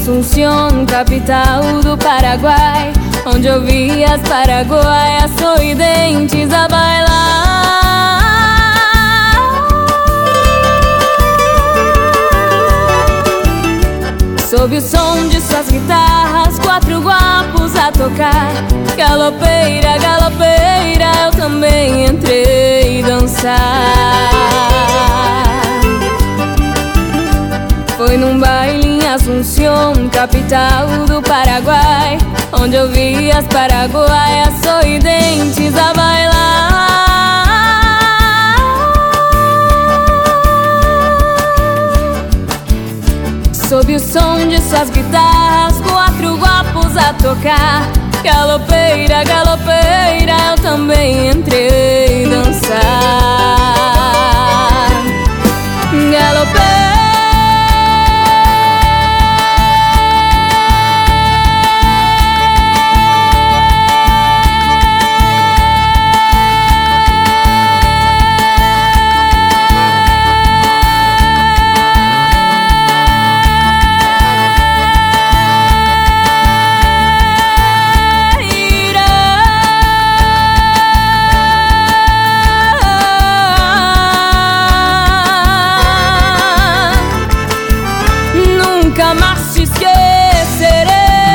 Asunción, capital do Paraguai, onde eu vi as paraguaias sorridentes a bailar. Sob o som de suas guitarras, 4 guapos a tocar. Galopeira, galopeira, eu também entrei dançar. Foi num baile em Asunción, capital do Paraguai, onde eu vi as paraguaias sorridentes a bailar. Sob o som de suas guitarras, 4 guapos a tocar. Galopeira, galopeira, eu também entrei dançar. Galopeira. Nunca mais te esquecerei.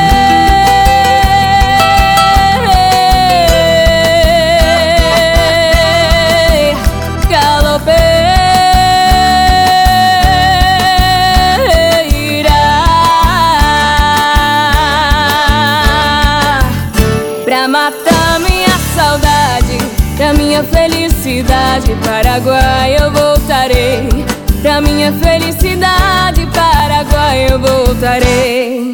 Galopeira, pra matar minha saudade, pra minha felicidade, Paraguai eu voltarei. Pra minha felicidade, Paraguai eu voltarei.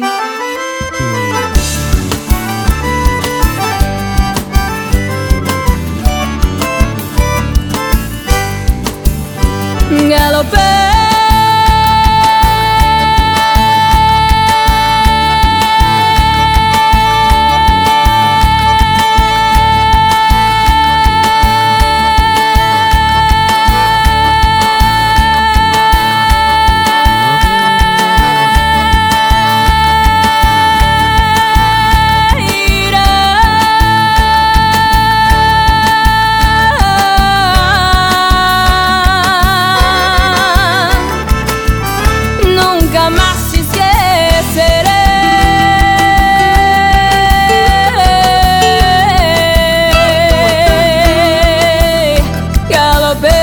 Galopeira. Nunca mais te esquecerei. Galopeira,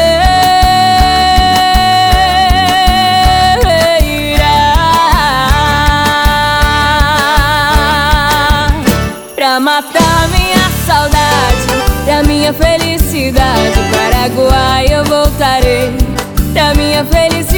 pra matar minha saudade, pra minha felicidade, Paraguai eu voltarei. Pra minha felicidade,